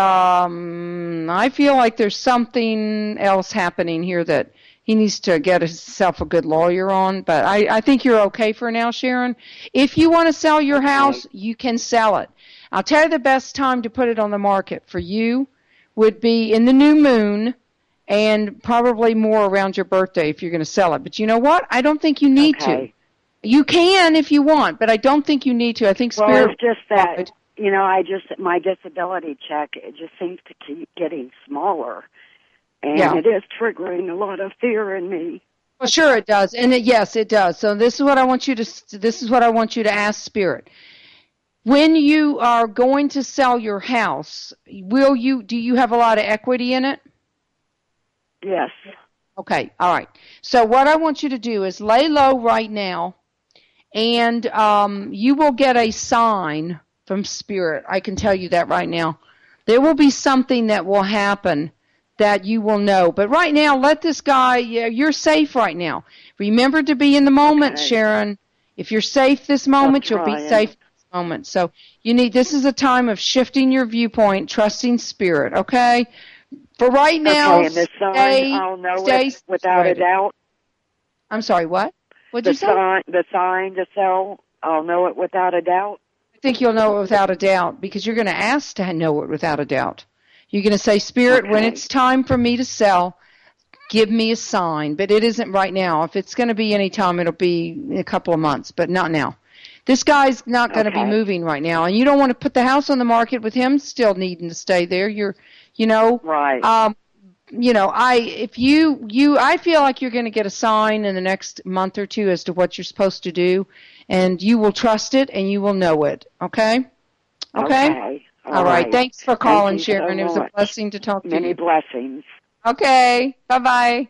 um, I feel like there's something else happening here that he needs to get himself a good lawyer on. But I, I think you're okay for now, Sharon. If you want to sell your house, you can sell it. I'll tell you the best time to put it on the market for you would be in the new moon, and probably more around your birthday if you're going to sell it. But you know what? I don't think you need
okay.
to. You can if you want, but I don't think you need to. I think Spirit...
Well, it's just that, you know, I just, my disability check, it just seems to keep getting smaller. And yeah. it is triggering a lot of fear in me.
Well, sure it does. And it, yes, it does. So this is what I want you to, this is what I want you to ask Spirit. When you are going to sell your house, will you, do you have a lot of equity in it?
Yes.
Okay, all right. So what I want you to do is lay low right now, and um, you will get a sign from Spirit. I can tell you that right now. There will be something that will happen that you will know. But right now, let this guy, you're safe right now. Remember to be in the moment,
Okay.
Sharon. If you're safe this moment,
That's
you'll be
right.
safe this moment. So you need, this is a time of shifting your viewpoint, trusting spirit, okay? For right now,
Okay, and the sign,
stay,
I'll know
stay
it without a
situated.
doubt.
I'm sorry, what? What'd
The
you say?
sign, the sign to sell, I'll know it without a doubt.
I think you'll know it without a doubt because you're going to ask to know it without a doubt. You're going to say, Spirit, when
Okay.
it's time for me to sell, give me a sign. But it isn't right now. If it's going to be any time, it'll be in a couple of months, but not now. This guy's not going to be
Okay.
moving right now, and you don't want to put the house on the market with him still needing to stay there. You're, you know,
Right.
um, you know, I if you you I feel like you're going to get a sign in the next month or two as to what you're supposed to do, and you will trust it and you will know it. Okay. Okay.
Okay.
All right. Thanks for calling,
Thank you so
Sharon. It was a
much.
blessing to talk to
Many
you.
blessings.
Okay. Bye-bye.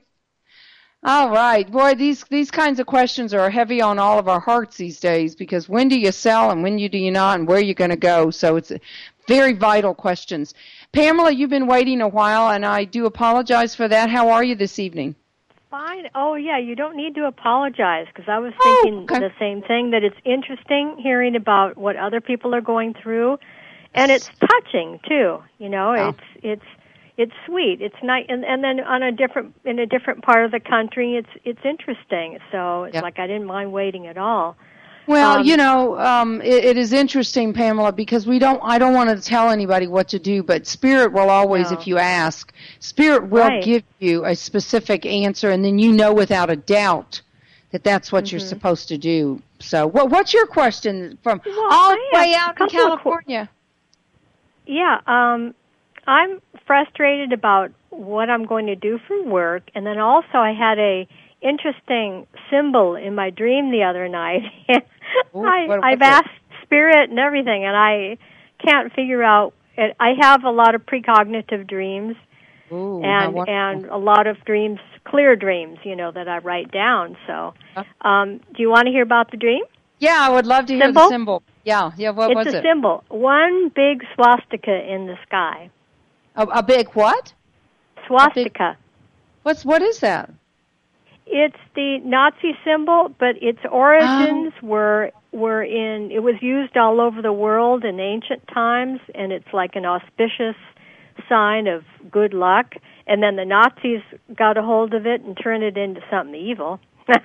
All right. Boy, these these kinds of questions are heavy on all of our hearts these days because when do you sell and when you do you not and where are you going to go? So it's very vital questions. Pamela, you've been waiting a while, and I do apologize for that. How are you this evening?
Fine. Oh, yeah, you don't need to apologize because I was
Oh,
thinking
okay.
the same thing, that it's interesting hearing about what other people are going through, and it's touching, too. You know,
Oh.
it's it's it's sweet. It's nice, and, and then on a different in a different part of the country, it's it's interesting. So it's
Yep.
like I didn't mind waiting at all.
Well,
Um,
you know, um, it, it is interesting, Pamela, because we don't. I don't want to tell anybody what to do, but Spirit will always,
No.
if you ask, Spirit will
Right.
give you a specific answer, and then you know without a doubt that that's what you're
Mhm.
supposed to do. So, what, what's your question from
Well,
all
I
the way
have a
out in
couple of qu-
California?
Yeah, um, I'm frustrated about what I'm going to do for work, and then also I had a interesting symbol in my dream the other night.
Ooh,
I,
what-
I've
what's it?
asked Spirit and everything, and I can't figure out. It. I have a lot of precognitive dreams,
Ooh, how
and
wonderful.
and a lot of dreams, clear dreams, you know, that I write down. So,
Huh?
um, do you want to hear about the dream?
Yeah, I would love to hear
Symbol?
the symbol. Yeah, yeah. What
it's
was
a
it?
symbol, one big swastika in the sky.
A, a big what?
Swastika.
What's what is that?
It's the Nazi symbol, but its origins were were in. It was used all over the world in ancient times, and it's like an auspicious sign of good luck. And then the Nazis got a hold of it and turned it into something evil.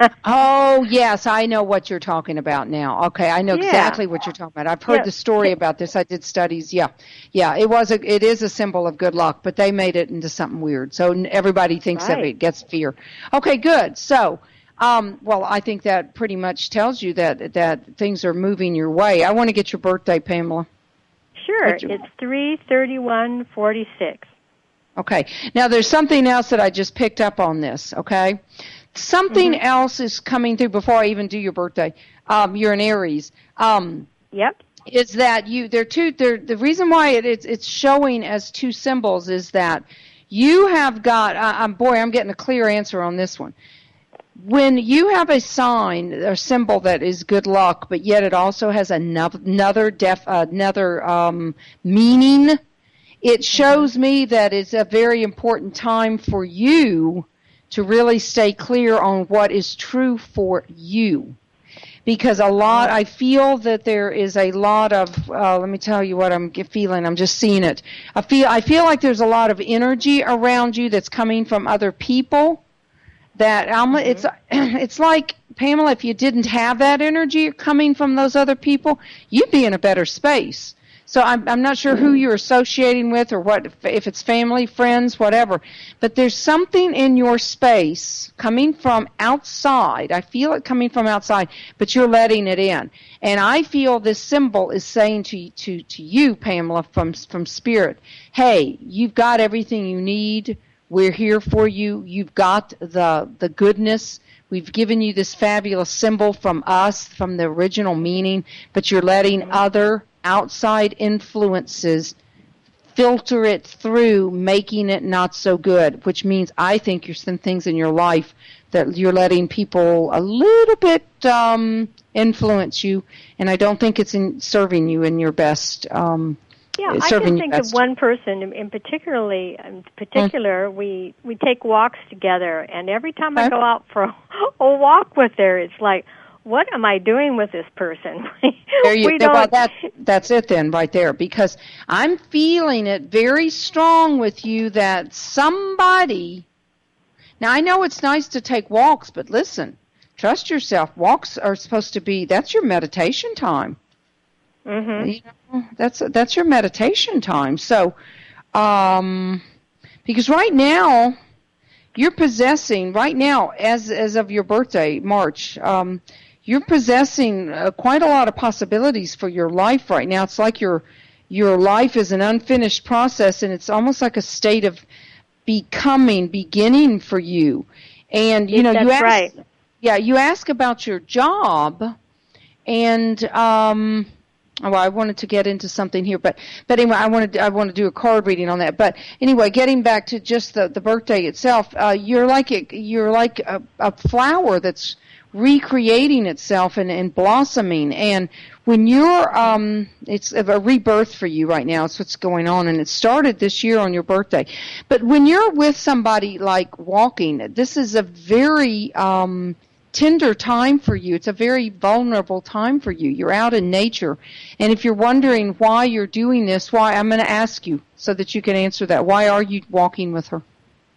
Oh, yes, I know what you're talking about now. Okay, I know
Yeah.
exactly what you're talking about. I've heard
Yeah.
the story about this. I did studies. Yeah, yeah, it was a, it is a symbol of good luck, but they made it into something weird. So n- everybody thinks of
Right.
it, gets fear. Okay, good. So, um, well, I think that pretty much tells you that that things are moving your way. I want to get your birthday, Pamela.
Sure,
What'd you-
it's three thirty-one forty-six.
Okay. Now, there's something else that I just picked up on this, okay? Something
Mm-hmm.
else is coming through before I even do your birthday. Um, you're an Aries. Um,
Yep.
is that you, they're two, they're, the reason why it, it's, it's showing as two symbols is that you have got, uh, um, boy, I'm getting a clear answer on this one. When you have a sign or symbol that is good luck, but yet it also has another, another, def, another um, meaning, it shows me that it's a very important time for you to really stay clear on what is true for you. Because a lot, I feel that there is a lot of, uh, let me tell you what I'm feeling, I'm just seeing it. I feel, I feel like there's a lot of energy around you that's coming from other people that, um,
Mm-hmm.
it's, it's like, Pamela, if you didn't have that energy coming from those other people, you'd be in a better space. So I'm, I'm not sure who you're associating with or what, if it's family, friends, whatever. But there's something in your space coming from outside. I feel it coming from outside, but you're letting it in. And I feel this symbol is saying to to to you, Pamela, from from Spirit, hey, you've got everything you need. We're here for you. You've got the the goodness. We've given you this fabulous symbol from us, from the original meaning, but you're letting other outside influences filter it through, making it not so good, which means I think there's some things in your life that you're letting people a little bit um, influence you, and I don't think it's in serving you in your best um,
Yeah,
uh,
I
serving
can think
you
of
best.
one person in, in particularly. In particular, mm. we we take walks together, and every time
okay.
I go out for a, a walk with her, it's like, what am I doing with this person?
There you
we
go.
don't.
Well, that, that's it then, right there, because I'm feeling it very strong with you that somebody. Now I know it's nice to take walks, but listen, trust yourself. Walks are supposed to be. That's your meditation time.
Mm-hmm.
You know, that's that's your meditation time. So, um, because right now you're possessing right now, as as of your birthday, March, um, you're possessing uh, quite a lot of possibilities for your life right now. It's like your your life is an unfinished process, and it's almost like a state of becoming, beginning for you. And you know,
that's
you ask,
right.
yeah, you ask about your job, and um. Oh, well, I wanted to get into something here, but but anyway, I wanted to, I want to do a card reading on that. But anyway, getting back to just the, the birthday itself, uh, you're like a, you're like a, a flower that's recreating itself and, and blossoming. And when you're, um, it's a rebirth for you right now. It's what's going on, and it started this year on your birthday. But when you're with somebody like walking, this is a very um, tender time for you. It's a very vulnerable time for you. You're out in nature. And if you're wondering why you're doing this, why, I'm going to ask you so that you can answer that. Why are you walking with her?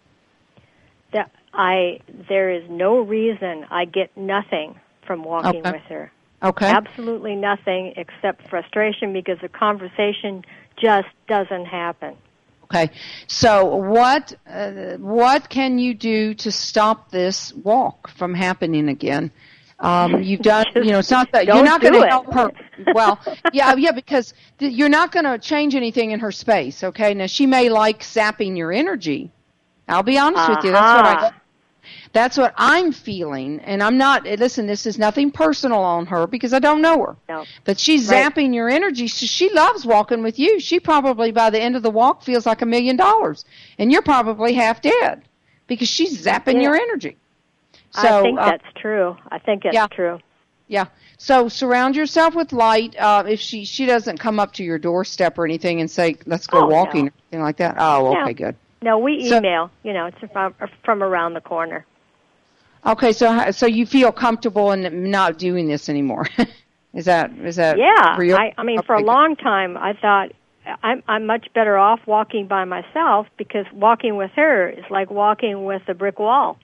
That I there is no reason. I get nothing from walking
Okay.
with her.
Okay.
Absolutely nothing except frustration because the conversation just doesn't happen.
Okay. So what uh, what can you do to stop this walk from happening again? Um, you've done, you know, it's not that you're not going to help her. Well, yeah, yeah, because th- you're not going to change anything in her space. Okay. Now she may like sapping your energy. I'll be honest
uh-huh.
with you. That's what I. That's what I'm feeling, and I'm not. Listen, this is nothing personal on her because I don't know her.
No.
But she's
Right.
zapping your energy. So she loves walking with you. She probably by the end of the walk feels like a million dollars, and you're probably half dead because she's zapping
Yeah.
your energy. So,
I think
uh,
that's true. I think it's
yeah.
true.
Yeah. So surround yourself with light. Uh, if she she doesn't come up to your doorstep or anything and say, "Let's go
Oh,
walking,"
no.
or anything like that. Oh,
No.
okay, good.
No, we
So-
email. You know, it's from from around the corner.
Okay, so so you feel comfortable in not doing this anymore? is that is that
Yeah,
real?
I, I mean, for a
Okay,
long time, I thought I'm I'm much better off walking by myself because walking with her is like walking with a brick wall.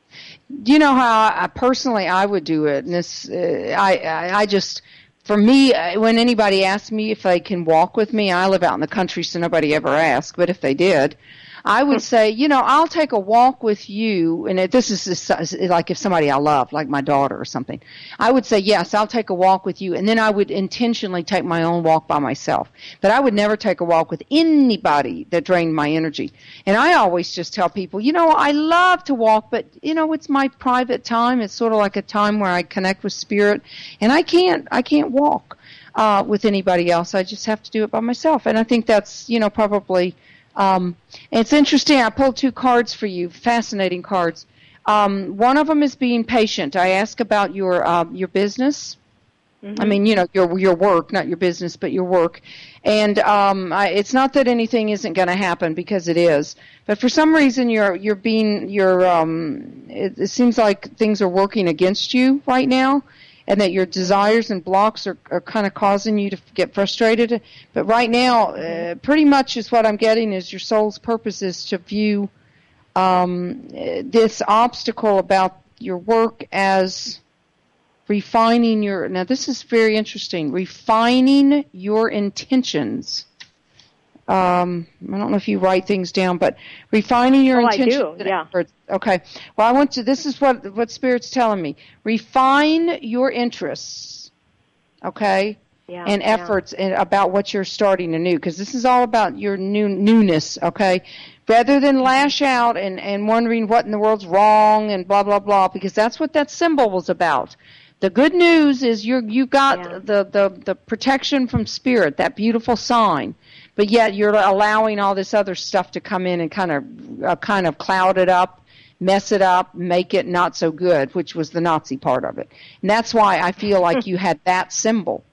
Do you know how I personally I would do it? And this, uh, I, I I just for me, uh, when anybody asks me if they can walk with me, I live out in the country, so nobody ever asked. But if they did, I would say, you know, I'll take a walk with you, and if this is just, like if somebody I love, like my daughter or something, I would say, yes, I'll take a walk with you, and then I would intentionally take my own walk by myself. But I would never take a walk with anybody that drained my energy. And I always just tell people, you know, I love to walk, but, you know, it's my private time. It's sort of like a time where I connect with spirit, and I can't, I can't walk uh, with anybody else. I just have to do it by myself. And I think that's, you know, probably... Um, it's interesting. I pulled two cards for you, fascinating cards. Um, one of them is being patient. I ask about your uh, your business. Mm-hmm. I mean, you know, your your work, not your business, but your work. And um, I, it's not that anything isn't going to happen because it is. But for some reason, you're you're being you're. Um, it, it seems like things are working against you right now. And that your desires and blocks are, are kind of causing you to get frustrated. But right now, uh, pretty much is what I'm getting is your soul's purpose is to view um, this obstacle about your work as refining your, now this is very interesting, refining your intentions. Um, I don't know if you write things down, but refining your
oh,
intentions.
I do, yeah.
Okay. Well, I want to, this is what, what Spirit's telling me. Refine your interests, okay,
yeah,
and efforts
yeah.
in, about what you're starting anew, because this is all about your new newness, okay? Rather than lash out and, and wondering what in the world's wrong and blah, blah, blah, because that's what that symbol was about. The good news is you're, you got
yeah.
the, the, the protection from Spirit, that beautiful sign. But yet you're allowing all this other stuff to come in and kind of uh, kind of cloud it up, mess it up, make it not so good, which was the Nazi part of it. And that's why I feel like you had that symbol.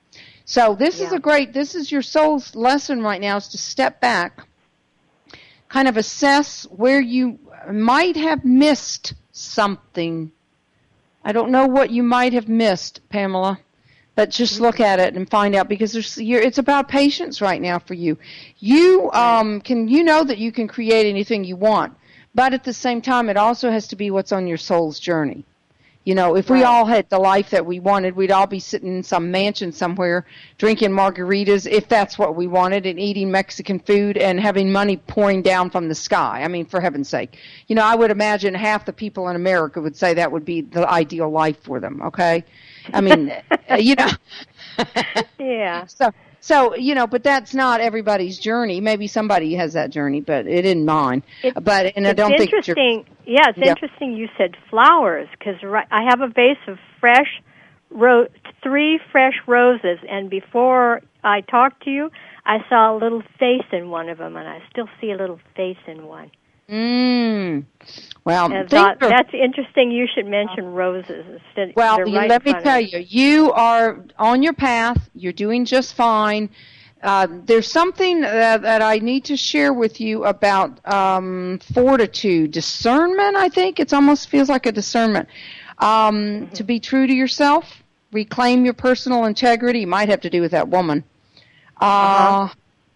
So this
Yeah.
is a great, this is your soul's lesson right now, is to step back, kind of assess where you might have missed something. I don't know what you might have missed, Pamela, but just look at it and find out, because there's, you're, it's about patience right now for you. You um, can, you know that you can create anything you want, but at the same time, it also has to be what's on your soul's journey. You know, if we
Right.
all had the life that we wanted, we'd all be sitting in some mansion somewhere drinking margaritas, if that's what we wanted, and eating Mexican food and having money pouring down from the sky. I mean, for heaven's sake. You know, I would imagine half the people in America would say that would be the ideal life for them, okay? I mean, you know.
Yeah.
So, so, you know, but that's not everybody's journey. Maybe somebody has that journey, but it isn't mine.
It,
but and I
it's
don't think
interesting. Yeah, it's
Yeah.
interesting you said flowers, because right, I have a vase of fresh, ro- three fresh roses, and before I talked to you, I saw a little face in one of them, and I still see a little face in one.
Mm. Well,
And I
things
thought,
are-
that's interesting. You should mention roses instead.
Well,
they're
you,
right
let
in
me
front
tell
of
you, you are on your path. You're doing just fine. Uh, there's something that, that I need to share with you about um, fortitude, discernment. I think it almost feels like a discernment. Um, mm-hmm. To be true to yourself, reclaim your personal integrity. Might have to do with that woman. Uh, uh-huh.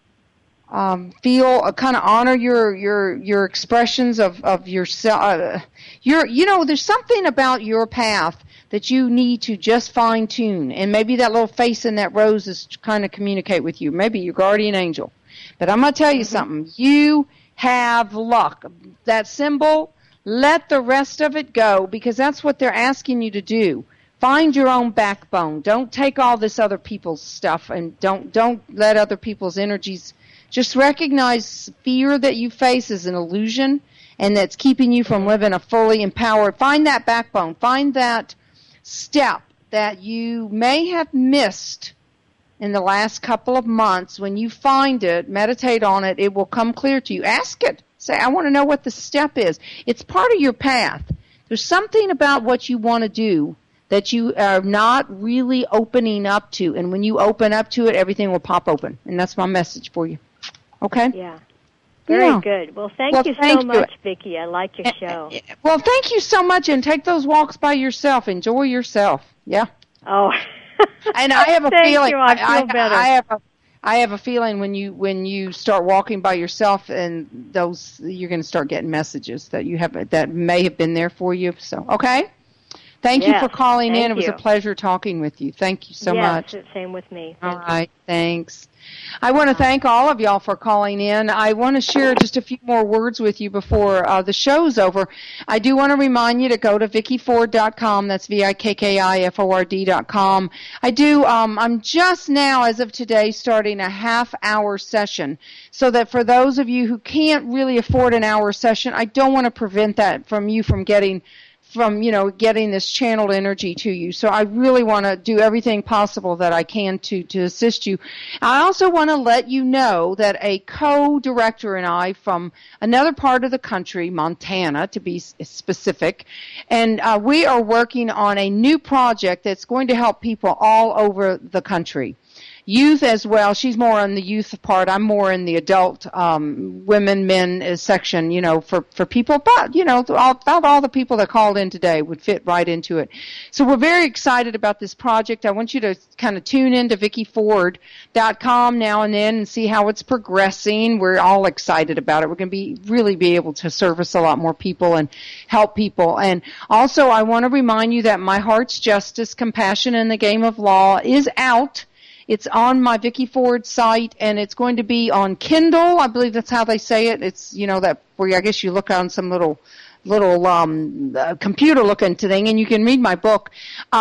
Um, feel uh, kind of honor your your your expressions of of yourself. Uh, your you know, there's something about your path that you need to just fine tune, and maybe that little face in that rose is to kind of communicate with you. Maybe your guardian angel. But I'm gonna tell you mm-hmm. something. You have luck. That symbol. Let the rest of it go, because that's what they're asking you to do. Find your own backbone. Don't take all this other people's stuff, and don't don't let other people's energies. Just recognize fear that you face is an illusion, and that's keeping you from living a fully empowered. Find that backbone. Find that step that you may have missed in the last couple of months. When you find it, meditate on it. It will come clear to you. Ask it. Say, I want to know what the step is. It's part of your path. There's something about what you want to do that you are not really opening up to, and when you open up to it, everything will pop open. And that's my message for you. Okay?
Yeah. Very
yeah.
good. Well, thank
well,
you
thank
so
you.
much, Vicki. I like your show.
Well, thank you so much, and take those walks by yourself. Enjoy yourself. Yeah.
Oh.
And I have a
thank
feeling.
You. I feel
I,
better.
I have a, I have a feeling when you when you start walking by yourself, and those you're going to start getting messages that you have that may have been there for you. So, okay. Thank
yes,
you for calling in.
you.
It was a pleasure talking with you. Thank you so
yes,
much.
Yes, same with me. Thank
all right, you. Thanks. I want to thank all of y'all for calling in. I want to share just a few more words with you before uh, the show's over. I do want to remind you to go to Vicki Ford dot com. That's V I K K I F O R D dot com. I do, um, I'm just now, as of today, starting a half-hour session, so that for those of you who can't really afford an hour session, I don't want to prevent that from you from getting from, you know, getting this channeled energy to you. So I really want to do everything possible that I can to, to assist you. I also want to let you know that a co-director and I from another part of the country, Montana to be specific, and uh, we are working on a new project that's going to help people all over the country. Youth as well. She's more on the youth part. I'm more in the adult, um, women, men section, you know, for, for people. But, you know, all, about all the people that called in today would fit right into it. So we're very excited about this project. I want you to kind of tune in to Vicki Ford dot com now and then and see how it's progressing. We're all excited about it. We're going to be really be able to service a lot more people and help people. And also I want to remind you that My Heart's Justice, Compassion in the Game of Law is out. It's on my Vicki Ford site, and it's going to be on Kindle. I believe that's how they say it. It's, you know, that where I guess you look on some little little um uh, computer looking thing, and you can read my book.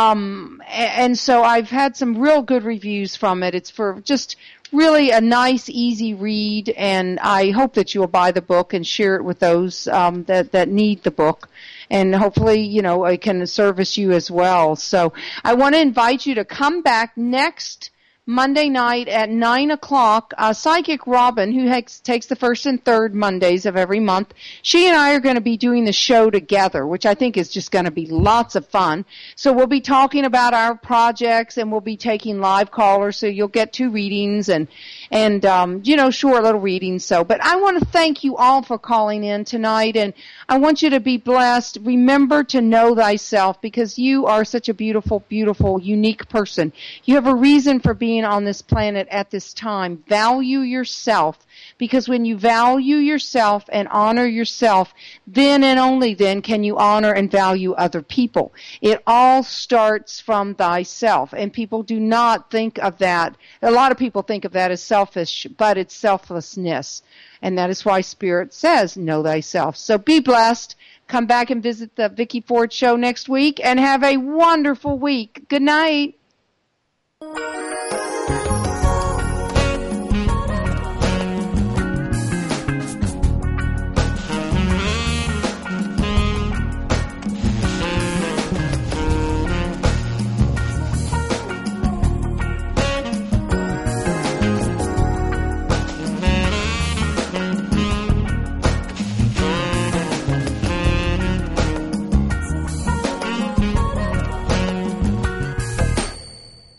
Um, and so I've had some real good reviews from it. It's for just really a nice, easy read, and I hope that you'll buy the book and share it with those um, that that need the book. And hopefully, you know, it can service you as well. So I want to invite you to come back next Monday night at nine o'clock. Uh, Psychic Robin, who has, takes the first and third Mondays of every month, she and I are going to be doing the show together, which I think is just going to be lots of fun. So we'll be talking about our projects, and we'll be taking live callers, so you'll get two readings and, and um, you know, short little readings. So, but I want to thank you all for calling in tonight, and I want you to be blessed. Remember to know thyself, because you are such a beautiful, beautiful, unique person. You have a reason for being on this planet at this time. Value yourself, because when you value yourself and honor yourself, then and only then can you honor and value other people. It all starts from thyself, and people do not think of that. A lot of people think of that as selfish, but it's selflessness, and that is why Spirit says, know thyself. So be blessed. Come back and visit the Vicki Ford Show next week, and have a wonderful week. Good night.